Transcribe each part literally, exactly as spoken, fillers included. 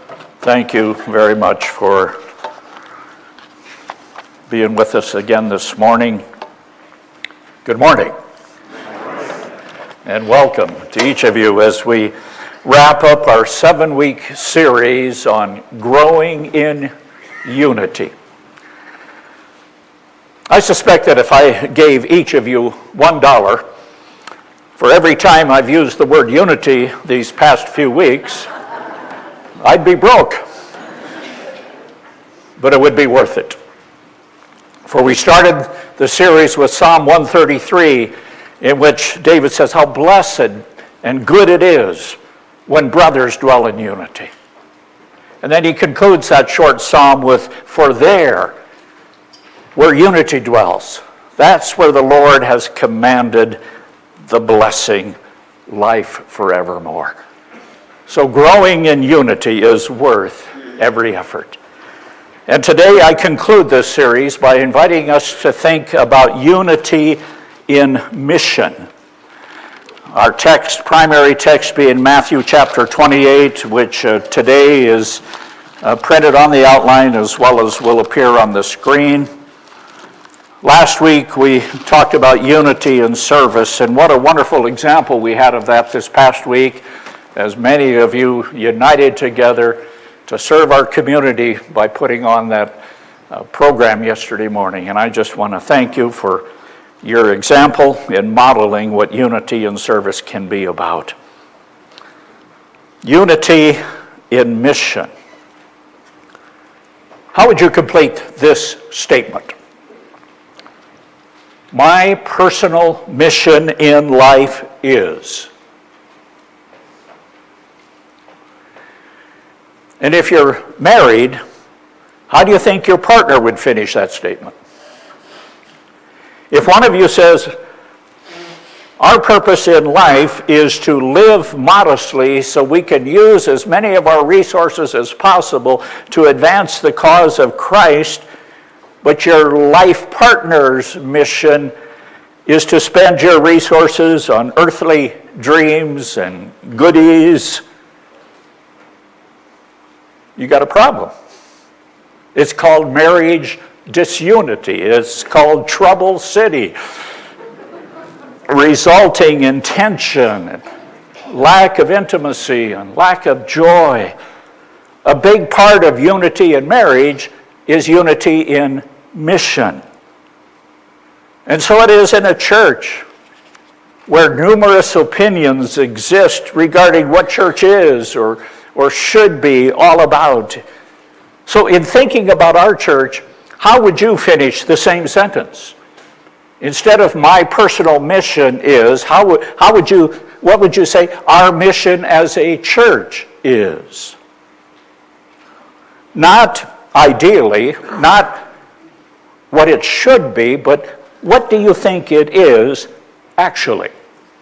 Thank you very much for being with us again this morning. Good morning. And welcome to each of you as we wrap up our seven-week series on growing in unity. I suspect that if I gave each of you one dollar for every time I've used the word unity these past few weeks, I'd be broke. But it would be worth it. For we started the series with Psalm one thirty-three, in which David says how blessed and good it is when brothers dwell in unity. And then he concludes that short psalm with, for there, where unity dwells, that's where the Lord has commanded the blessing, life forevermore. So growing in unity is worth every effort. And today I conclude this series by inviting us to think about unity in mission. Our text, primary text being Matthew chapter twenty-eight, which uh, today is uh, printed on the outline as well as will appear on the screen. Last week we talked about unity in service, and what a wonderful example we had of that this past week, as many of you united together to serve our community by putting on that uh, program yesterday morning. And I just want to thank you for your example in modeling what unity in service can be about. Unity in mission. How would you complete this statement? My personal mission in life is. And if you're married, how do you think your partner would finish that statement? If one of you says, our purpose in life is to live modestly so we can use as many of our resources as possible to advance the cause of Christ, but your life partner's mission is to spend your resources on earthly dreams and goodies, you got a problem. It's called marriage disunity. It's called trouble city, resulting in tension and lack of intimacy and lack of joy. A big part of unity in marriage is unity in mission. And so it is in a church where numerous opinions exist regarding what church is or or should be all about. So in thinking about our church, how would you finish the same sentence? Instead of my personal mission is, how would, how would you, what would you say our mission as a church is? Not ideally, not what it should be, but what do you think it is actually?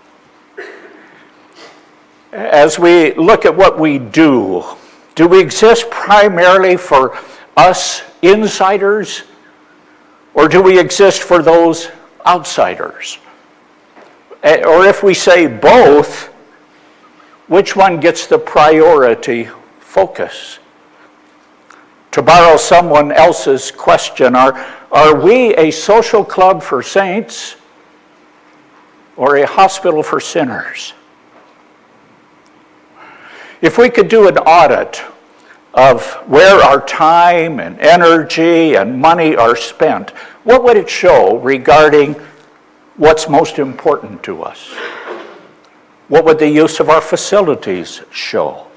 As we look at what we do, do we exist primarily for us insiders, or do we exist for those outsiders? Or if we say both, which one gets the priority focus? To borrow someone else's question, are, are we a social club for saints or a hospital for sinners? If we could do an audit of where our time and energy and money are spent, what would it show regarding what's most important to us? What would the use of our facilities show?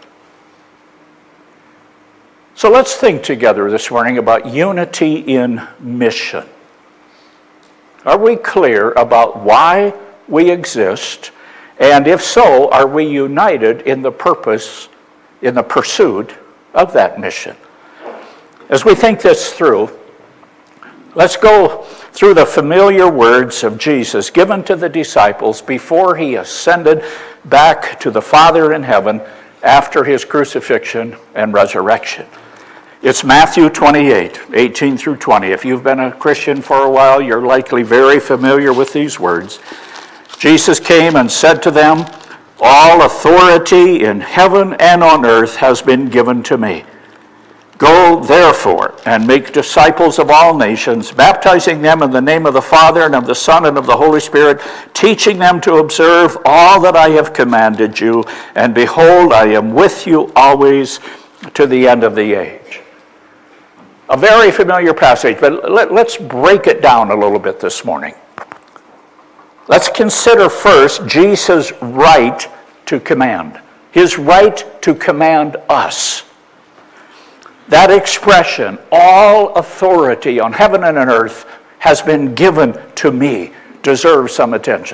So let's think together this morning about unity in mission. Are we clear about why we exist? And if so, are we united in the purpose, in the pursuit of that mission? As we think this through, let's go through the familiar words of Jesus given to the disciples before he ascended back to the Father in heaven after his crucifixion and resurrection. It's Matthew twenty-eight, eighteen through twenty. If you've been a Christian for a while, you're likely very familiar with these words. Jesus came and said to them, All authority in heaven and on earth has been given to me. Go, therefore, and make disciples of all nations, baptizing them in the name of the Father and of the Son and of the Holy Spirit, teaching them to observe all that I have commanded you. And behold, I am with you always to the end of the age. A very familiar passage, but let, let's break it down a little bit this morning. Let's consider first Jesus' right to command, his right to command us. That expression, all authority on heaven and on earth has been given to me, deserves some attention.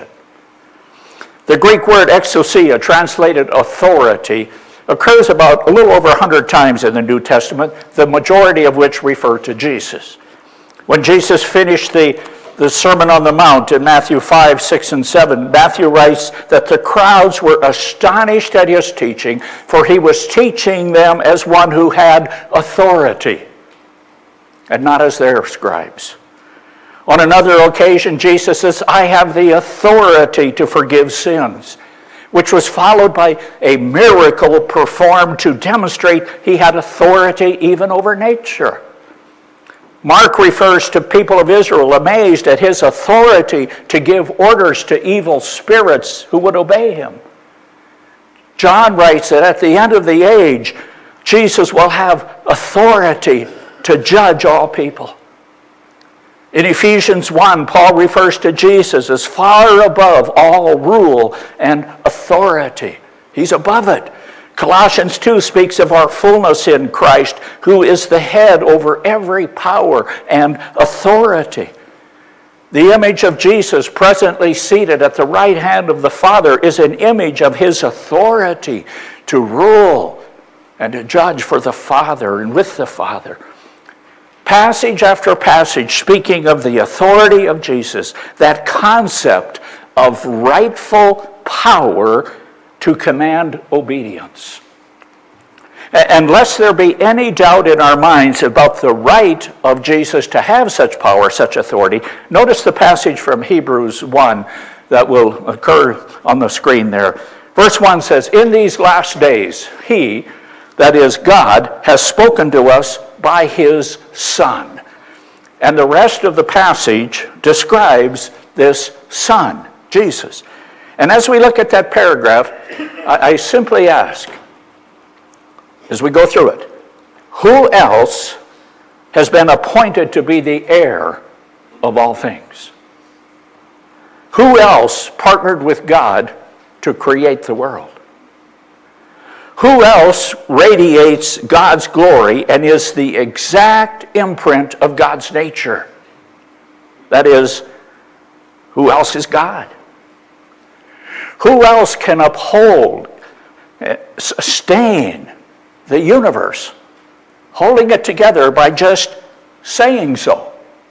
The Greek word exousia, translated authority, occurs about a little over one hundred times in the New Testament, the majority of which refer to Jesus. When Jesus finished the, the Sermon on the Mount in Matthew five, six, and seven, Matthew writes that the crowds were astonished at his teaching, for he was teaching them as one who had authority, and not as their scribes. On another occasion, Jesus says, I have the authority to forgive sins, which was followed by a miracle performed to demonstrate he had authority even over nature. Mark refers to people of Israel amazed at his authority to give orders to evil spirits who would obey him. John writes that at the end of the age, Jesus will have authority to judge all people. In Ephesians one, Paul refers to Jesus as far above all rule and authority. He's above it. Colossians two speaks of our fullness in Christ, who is the head over every power and authority. The image of Jesus presently seated at the right hand of the Father is an image of his authority to rule and to judge for the Father and with the Father. Passage after passage speaking of the authority of Jesus, that concept of rightful power to command obedience. And lest there be any doubt in our minds about the right of Jesus to have such power, such authority, notice the passage from Hebrews one that will occur on the screen there. Verse one says, in these last days, he, that is God, has spoken to us by his Son. And the rest of the passage describes this Son, Jesus. And as we look at that paragraph, I, I simply ask, as we go through it, who else has been appointed to be the heir of all things? Who else partnered with God to create the world? Who else radiates God's glory and is the exact imprint of God's nature? That is, who else is God? Who else can uphold, sustain the universe, holding it together by just saying so?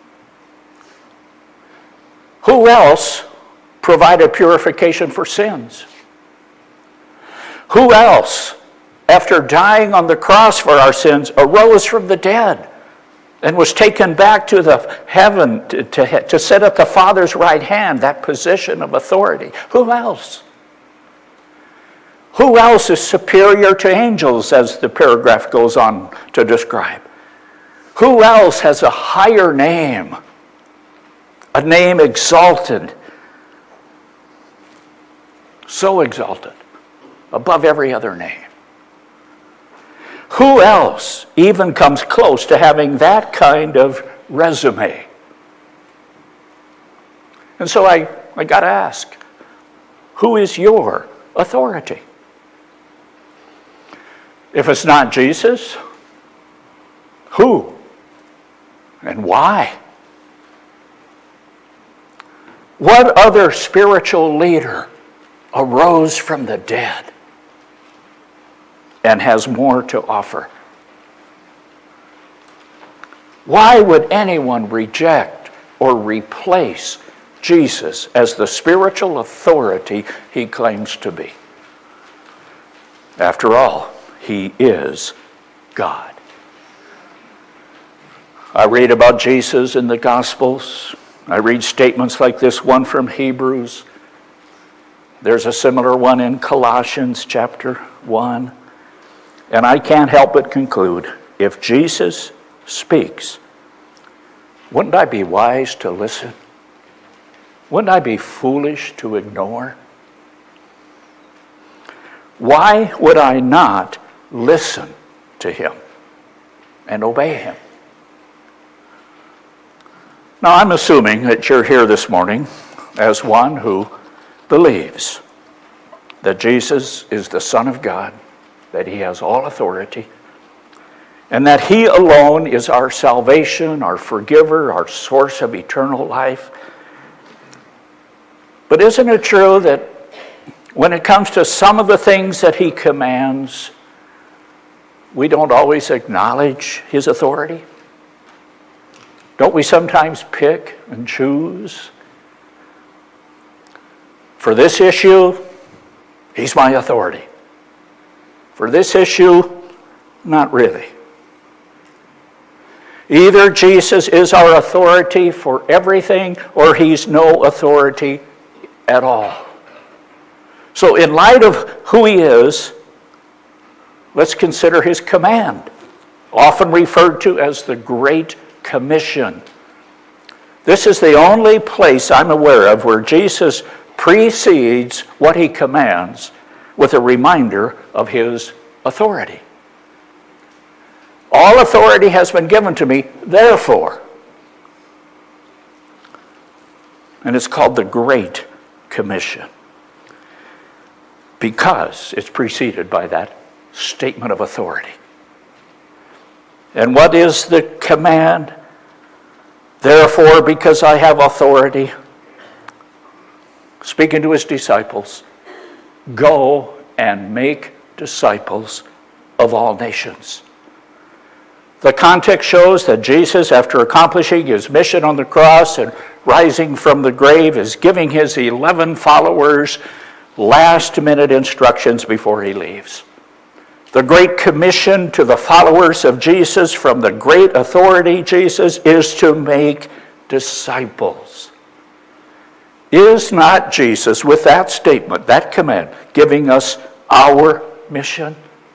Who else provided purification for sins? Who else, after dying on the cross for our sins, arose from the dead and was taken back to the heaven to, to, to sit at the Father's right hand, that position of authority? Who else? Who else is superior to angels, as the paragraph goes on to describe? Who else has a higher name, a name exalted, so exalted, above every other name? Who else even comes close to having that kind of resume? And so I, I got to ask, who is your authority? If it's not Jesus, who and why? What other spiritual leader arose from the dead and has more to offer? Why would anyone reject or replace Jesus as the spiritual authority he claims to be? After all, he is God. I read about Jesus in the Gospels. I read statements like this one from Hebrews. There's a similar one in Colossians chapter one. And I can't help but conclude, if Jesus speaks, wouldn't I be wise to listen? Wouldn't I be foolish to ignore? Why would I not listen to him and obey him? Now, I'm assuming that you're here this morning as one who believes that Jesus is the Son of God, that he has all authority, and that he alone is our salvation, our forgiver, our source of eternal life. But isn't it true that when it comes to some of the things that he commands, we don't always acknowledge his authority? Don't we sometimes pick and choose? For this issue, he's my authority. For this issue, not really. Either Jesus is our authority for everything, or he's no authority at all. So in light of who he is, let's consider his command, often referred to as the Great Commission. This is the only place I'm aware of where Jesus precedes what he commands with a reminder of his authority. All authority has been given to me, therefore. And it's called the Great Commission because it's preceded by that statement of authority. And what is the command? Therefore, because I have authority, speaking to his disciples, go and make disciples of all nations. The context shows that Jesus, after accomplishing his mission on the cross and rising from the grave, is giving his eleven followers last-minute instructions before he leaves. The Great Commission to the followers of Jesus from the great authority Jesus is to make disciples. Is not Jesus, with that statement, that command, giving us our mission?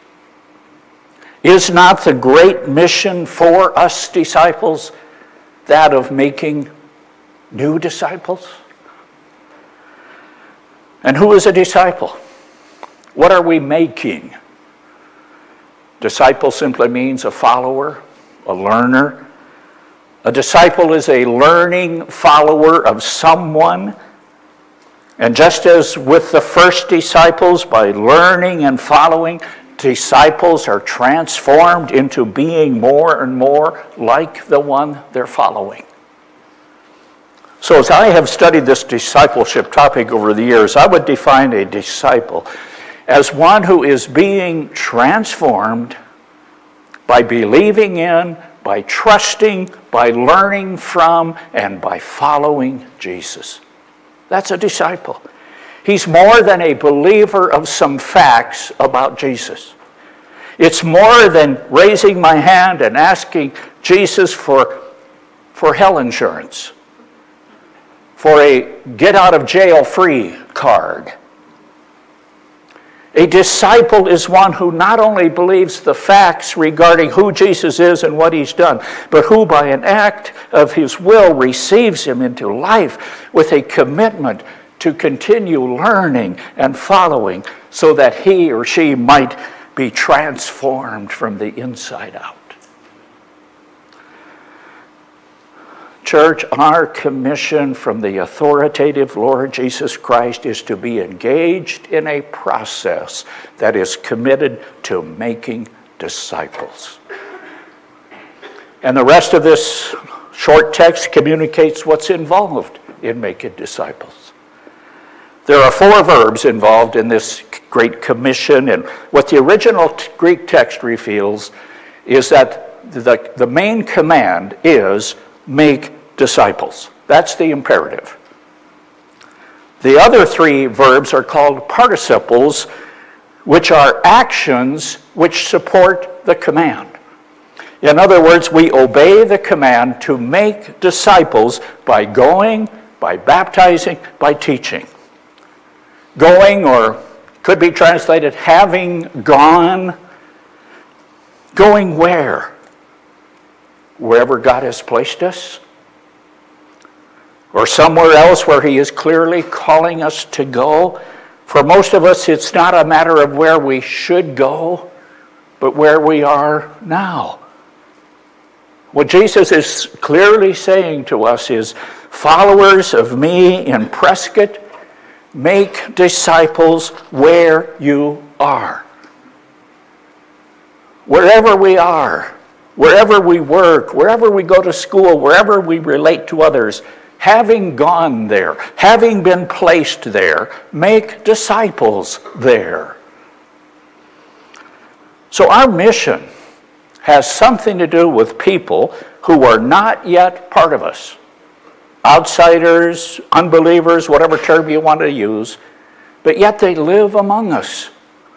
Is not the great mission for us disciples that of making new disciples? And who is a disciple? What are we making? Disciple simply means a follower, a learner. A disciple is a learning follower of someone. And just as with the first disciples, by learning and following, disciples are transformed into being more and more like the one they're following. So as I have studied this discipleship topic over the years, I would define a disciple as one who is being transformed by believing in, by trusting, by learning from, and by following Jesus. That's a disciple. He's more than a believer of some facts about Jesus. It's more than raising my hand and asking Jesus for, for hell insurance, for a get-out-of-jail-free card. A disciple is one who not only believes the facts regarding who Jesus is and what he's done, but who by an act of his will receives him into life with a commitment to continue learning and following so that he or she might be transformed from the inside out. Church, our commission from the authoritative Lord Jesus Christ is to be engaged in a process that is committed to making disciples. And the rest of this short text communicates what's involved in making disciples. There are four verbs involved in this Great Commission, and what the original t- Greek text reveals is that the, the main command is make disciples. That's the imperative. The other three verbs are called participles, which are actions which support the command. In other words, we obey the command to make disciples by going, by baptizing, by teaching. Going, or could be translated having gone. Going where? Wherever God has placed us? Or somewhere else where he is clearly calling us to go? For most of us, it's not a matter of where we should go, but where we are now. What Jesus is clearly saying to us is, followers of me in Prescott, make disciples where you are. Wherever we are, wherever we work, wherever we go to school, wherever we relate to others, having gone there, having been placed there, make disciples there. So our mission has something to do with people who are not yet part of us. Outsiders, unbelievers, whatever term you want to use, but yet they live among us.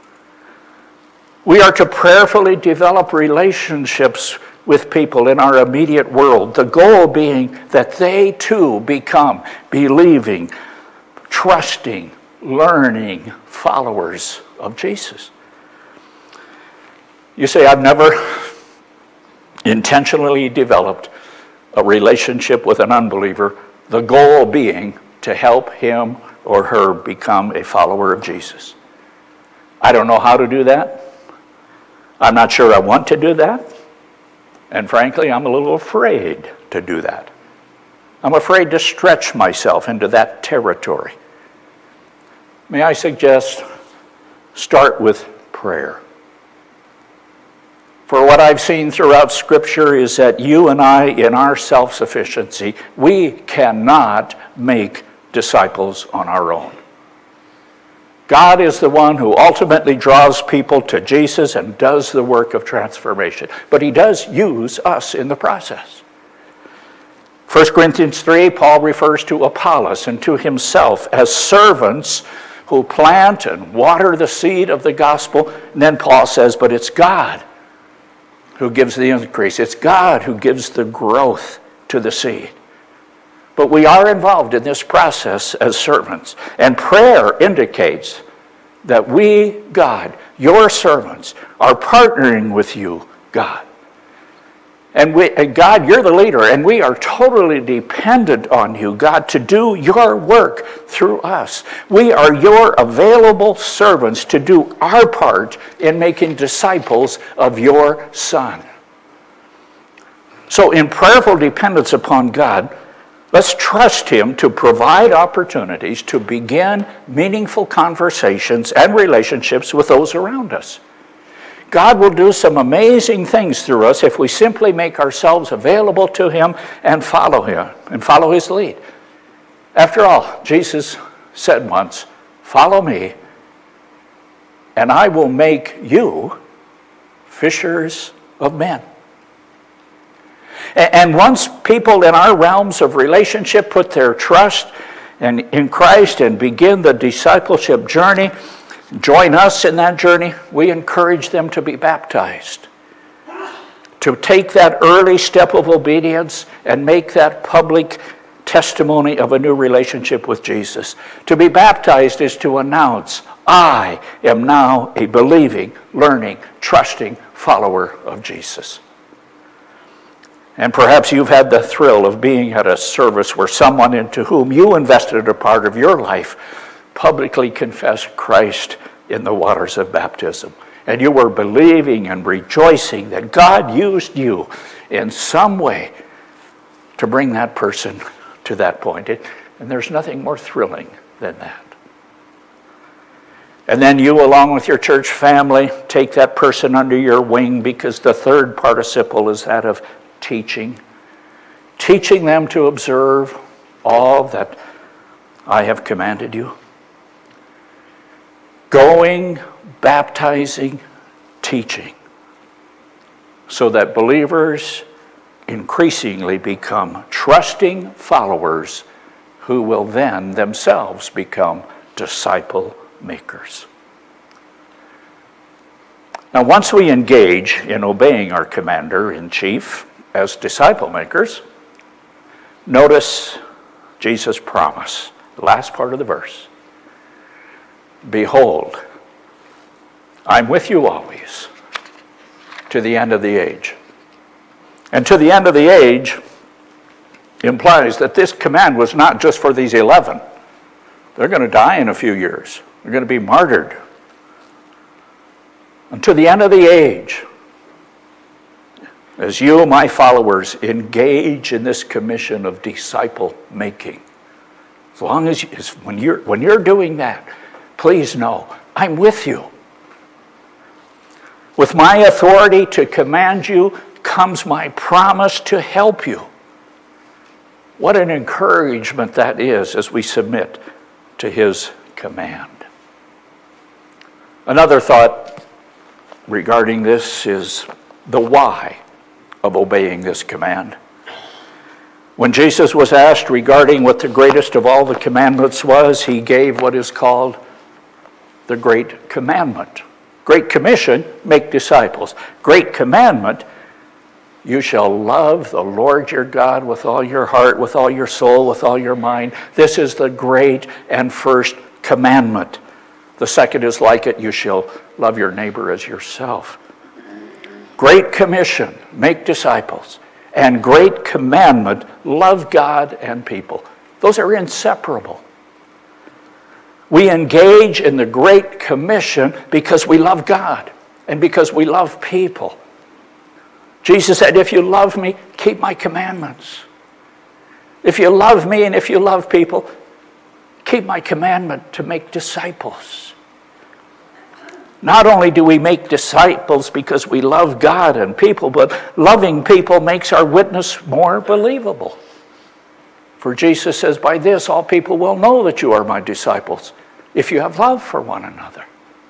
We are to prayerfully develop relationships with people in our immediate world, the goal being that they too become believing, trusting, learning followers of Jesus. You say, I've never intentionally developed a relationship with an unbeliever, the goal being to help him or her become a follower of Jesus. I don't know how to do that. I'm not sure I want to do that. And frankly, I'm a little afraid to do that. I'm afraid to stretch myself into that territory. May I suggest, start with prayer. For what I've seen throughout Scripture is that you and I, in our self-sufficiency, we cannot make disciples on our own. God is the one who ultimately draws people to Jesus and does the work of transformation. But he does use us in the process. First Corinthians three, Paul refers to Apollos and to himself as servants who plant and water the seed of the gospel. And then Paul says, but it's God who gives the increase. It's God who gives the growth to the seed. But we are involved in this process as servants. And prayer indicates that we, God, your servants, are partnering with you, God. And, we, and God, you're the leader, and we are totally dependent on you, God, to do your work through us. We are your available servants to do our part in making disciples of your Son. So in prayerful dependence upon God, let's trust him to provide opportunities to begin meaningful conversations and relationships with those around us. God will do some amazing things through us if we simply make ourselves available to him and follow him and follow his lead. After all, Jesus said once, follow me, and I will make you fishers of men. And once people in our realms of relationship put their trust in Christ and begin the discipleship journey, join us in that journey, we encourage them to be baptized, to take that early step of obedience and make that public testimony of a new relationship with Jesus. To be baptized is to announce, I am now a believing, learning, trusting follower of Jesus. And perhaps you've had the thrill of being at a service where someone into whom you invested a part of your life publicly confessed Christ in the waters of baptism. And you were believing and rejoicing that God used you in some way to bring that person to that point. And there's nothing more thrilling than that. And then you, along with your church family, take that person under your wing, because the third participle is that of teaching. Teaching them to observe all that I have commanded you. Going, baptizing, teaching, so that believers increasingly become trusting followers who will then themselves become disciple makers. Now, once we engage in obeying our commander-in-chief as disciple makers, notice Jesus' promise, the last part of the verse. behold, I'm with you always to the end of the age. And to the end of the age implies that this command was not just for these eleven. They're going to die in a few years. They're going to be martyred. And to the end of the age, as you, my followers, engage in this commission of disciple making, as long as you, when you're when you're doing that, please know I'm with you. With my authority to command you comes my promise to help you. What an encouragement that is as we submit to his command. Another thought regarding this is the why of obeying this command. When Jesus was asked regarding what the greatest of all the commandments was, he gave what is called the Great Commandment. Great Commission, make disciples. Great Commandment, you shall love the Lord your God with all your heart, with all your soul, with all your mind. This is the great and first commandment. The second is like it, you shall love your neighbor as yourself. Great Commission, make disciples. And Great Commandment, love God and people. Those are inseparable. We engage in the Great Commission because we love God and because we love people. Jesus said, if you love me, keep my commandments. If you love me and if you love people, keep my commandment to make disciples. Not only do we make disciples because we love God and people, but loving people makes our witness more believable. For Jesus says, by this all people will know that you are my disciples, if you have love for one another.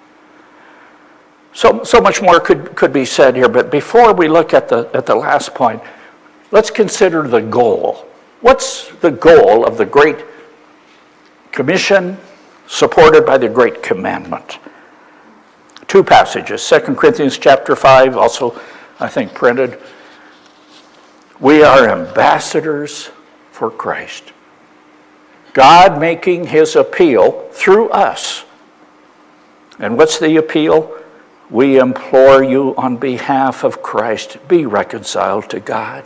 So, so much more could, could be said here, but before we look at the, at the last point, let's consider the goal. What's the goal of the Great Commission supported by the Great Commandment? Two passages, Second Corinthians chapter five, also I think printed. We are ambassadors for Christ. God making his appeal through us. And what's the appeal? We implore you on behalf of Christ, be reconciled to God.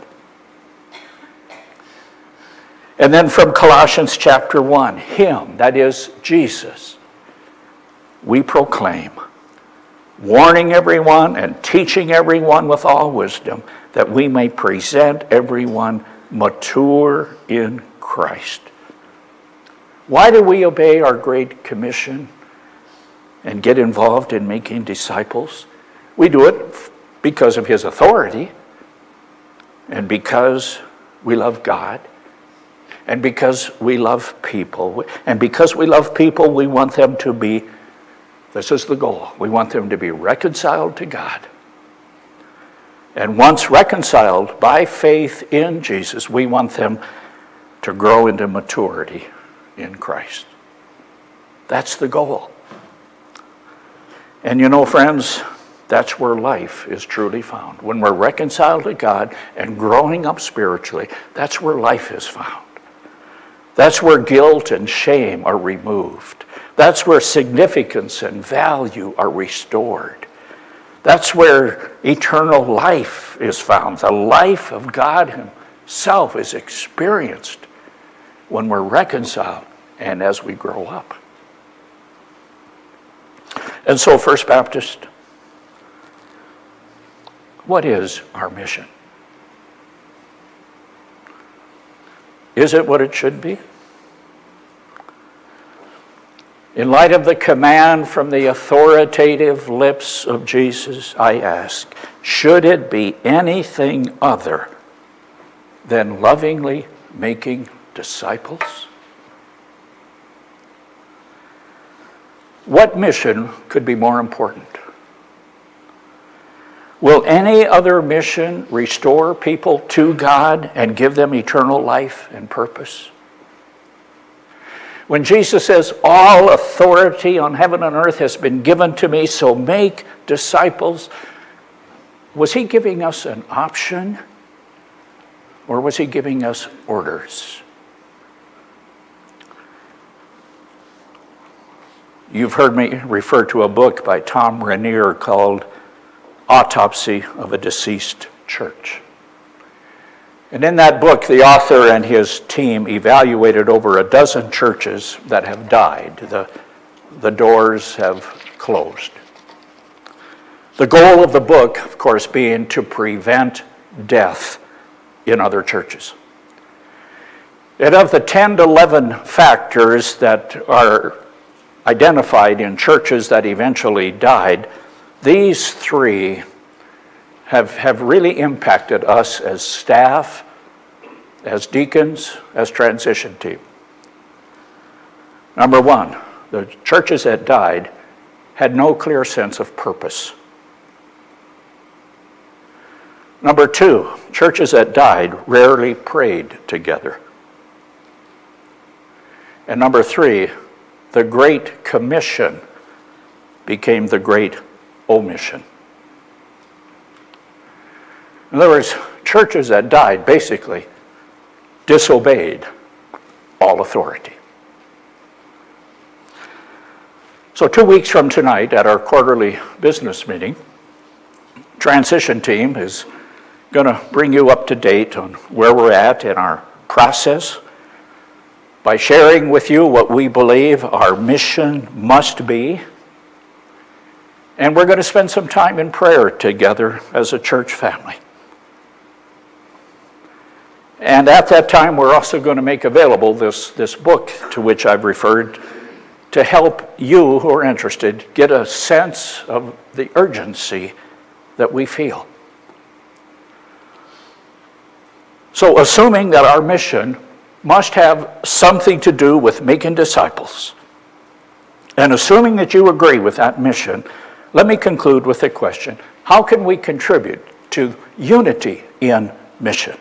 And then from Colossians chapter one, him, that is Jesus, we proclaim, warning everyone and teaching everyone with all wisdom, that we may present everyone mature in Christ. Why do we obey our Great Commission and get involved in making disciples? We do it because of his authority and because we love God and because we love people. And because we love people, we want them to be, this is the goal, we want them to be reconciled to God. And once reconciled by faith in Jesus, we want them to grow into maturity in Christ. That's the goal. And you know, friends, that's where life is truly found. When we're reconciled to God and growing up spiritually, that's where life is found. That's where guilt and shame are removed. That's where significance and value are restored. That's where eternal life is found. The life of God himself is experienced when we're reconciled and as we grow up. And so, First Baptist, what is our mission? Is it what it should be? In light of the command from the authoritative lips of Jesus, I ask, should it be anything other than lovingly making disciples? What mission could be more important? Will any other mission restore people to God and give them eternal life and purpose? When Jesus says, all authority on heaven and earth has been given to me, so make disciples, was he giving us an option or was he giving us orders? You've heard me refer to a book by Tom Rainier called Autopsy of a Deceased Church. And in that book, the author and his team evaluated over a dozen churches that have died. The, the doors have closed. The goal of the book, of course, being to prevent death in other churches. And of the ten to eleven factors that are identified in churches that eventually died, these three have, have really impacted us as staff, as deacons, as transition team. Number one, the churches that died had no clear sense of purpose. Number two, churches that died rarely prayed together. And number three, the Great Commission became the Great Omission. In other words, churches that died basically disobeyed all authority. So two weeks from tonight at our quarterly business meeting, transition team is going to bring you up to date on where we're at in our process by sharing with you what we believe our mission must be. And we're going to spend some time in prayer together as a church family. And at that time, we're also going to make available this, this book to which I've referred to help you who are interested get a sense of the urgency that we feel. So assuming that our mission must have something to do with making disciples, and assuming that you agree with that mission, let me conclude with a question. How can we contribute to unity in mission?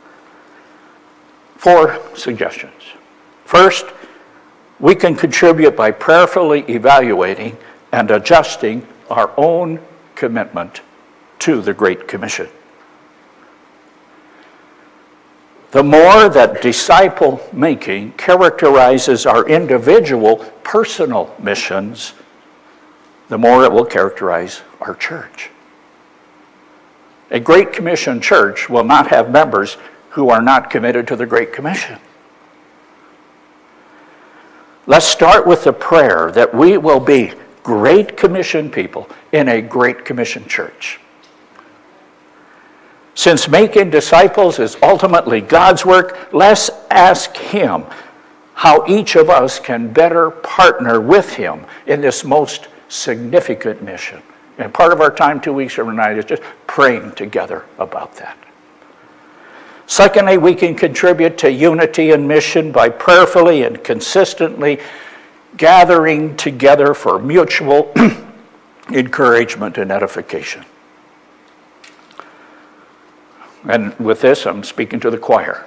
Four suggestions. First, we can contribute by prayerfully evaluating and adjusting our own commitment to the Great Commission. The more that disciple making characterizes our individual personal missions, the more it will characterize our church. A Great Commission church will not have members who are not committed to the Great Commission. Let's start with the prayer that we will be Great Commission people in a Great Commission church. Since making disciples is ultimately God's work, let's ask Him how each of us can better partner with Him in this most significant mission. And part of our time two weeks from tonight is just praying together about that. Secondly, we can contribute to unity and mission by prayerfully and consistently gathering together for mutual encouragement and edification. And with this, I'm speaking to the choir.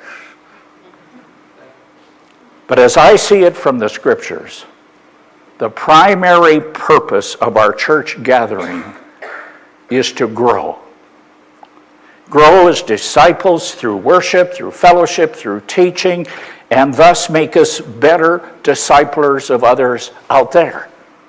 But as I see it from the scriptures, the primary purpose of our church gathering is to grow. Grow as disciples through worship, through fellowship, through teaching, and thus make us better disciplers of others out there.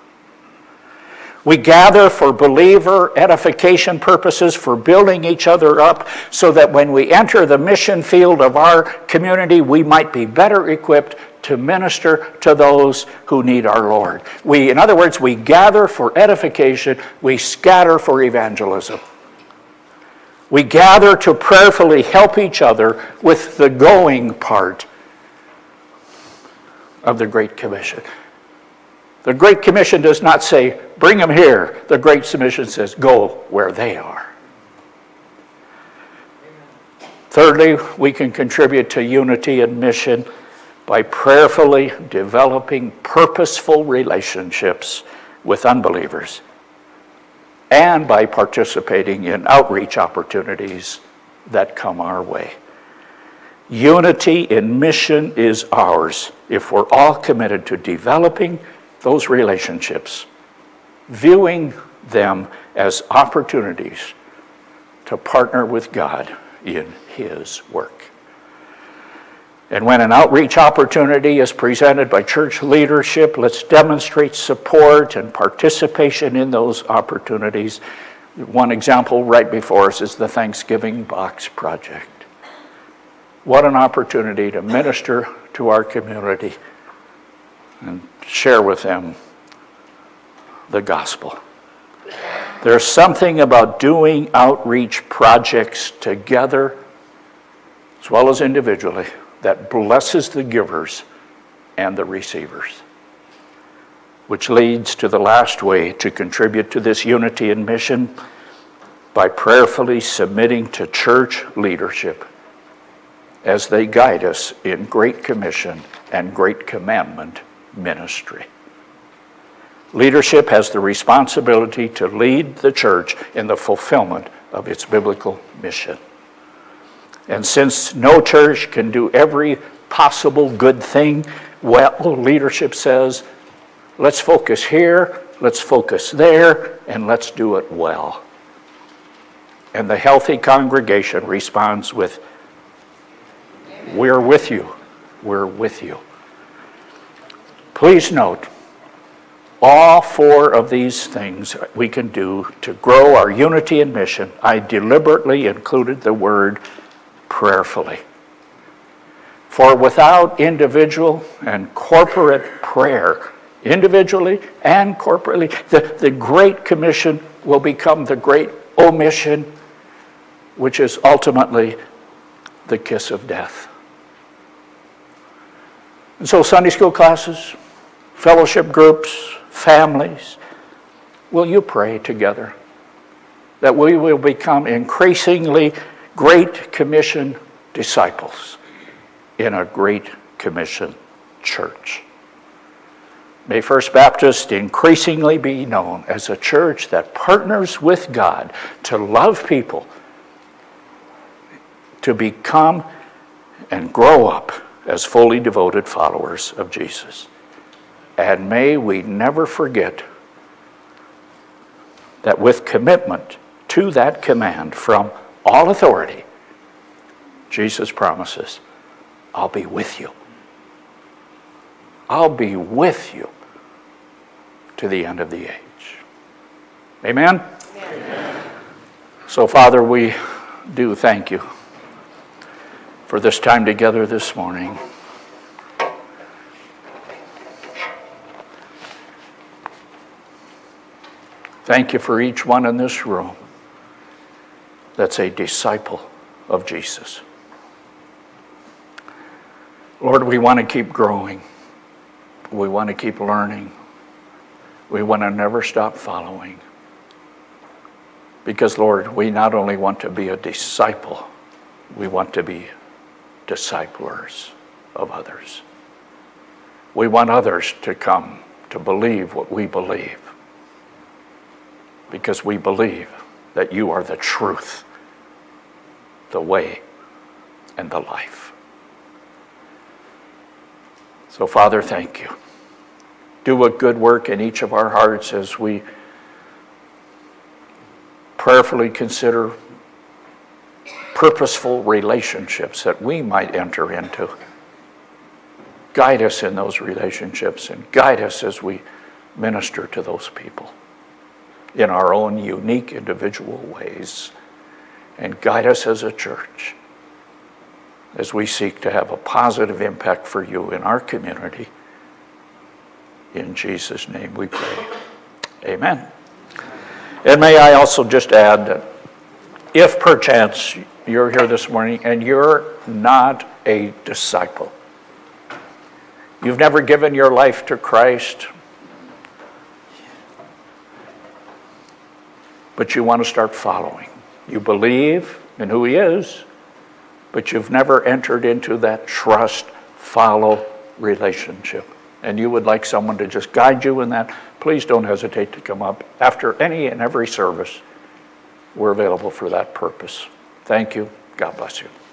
We gather for believer edification purposes, for building each other up, so that when we enter the mission field of our community, we might be better equipped to minister to those who need our Lord. We, in other words, we gather for edification, we scatter for evangelism. We gather to prayerfully help each other with the going part of the Great Commission. The Great Commission does not say, bring them here. The Great Commission says, go where they are. Thirdly, we can contribute to unity and mission by prayerfully developing purposeful relationships with unbelievers and by participating in outreach opportunities that come our way. Unity in mission is ours if we're all committed to developing those relationships, viewing them as opportunities to partner with God in His work. And when an outreach opportunity is presented by church leadership, let's demonstrate support and participation in those opportunities. One example right before us is the Thanksgiving Box Project. What an opportunity to minister to our community and share with them the gospel. There's something about doing outreach projects together, as well as individually, that blesses the givers and the receivers, which leads to the last way to contribute to this unity and mission by prayerfully submitting to church leadership as they guide us in Great Commission and Great Commandment ministry. Leadership has the responsibility to lead the church in the fulfillment of its biblical mission. And since no church can do every possible good thing, well, leadership says, let's focus here, let's focus there, and let's do it well. And the healthy congregation responds with, we're with you, we're with you. Please note, all four of these things we can do to grow our unity and mission. I deliberately included the word prayerfully. For without individual and corporate prayer, individually and corporately, the, the Great Commission will become the Great Omission, which is ultimately the kiss of death. And so Sunday school classes, fellowship groups, families, will you pray together that we will become increasingly Great Commission disciples in a Great Commission church? May First Baptist increasingly be known as a church that partners with God to love people, to become and grow up as fully devoted followers of Jesus. And may we never forget that with commitment to that command from all authority, Jesus promises, I'll be with you. I'll be with you to the end of the age. Amen? Amen. So, Father, we do thank you for this time together this morning. Thank you for each one in this room that's a disciple of Jesus. Lord, we want to keep growing. We want to keep learning. We want to never stop following. Because, Lord, we not only want to be a disciple, we want to be disciplers of others. We want others to come to believe what we believe, because we believe that you are the truth, the way, and the life. So, Father, thank you. Do a good work in each of our hearts as we prayerfully consider purposeful relationships that we might enter into. Guide us in those relationships and guide us as we minister to those people in our own unique individual ways. And guide us as a church as we seek to have a positive impact for you in our community. In Jesus' name we pray. Amen. And may I also just add that if perchance you're here this morning and you're not a disciple, you've never given your life to Christ, but you want to start following. You believe in who he is, but you've never entered into that trust, follow relationship. And you would like someone to just guide you in that, please don't hesitate to come up. After any and every service, we're available for that purpose. Thank you. God bless you.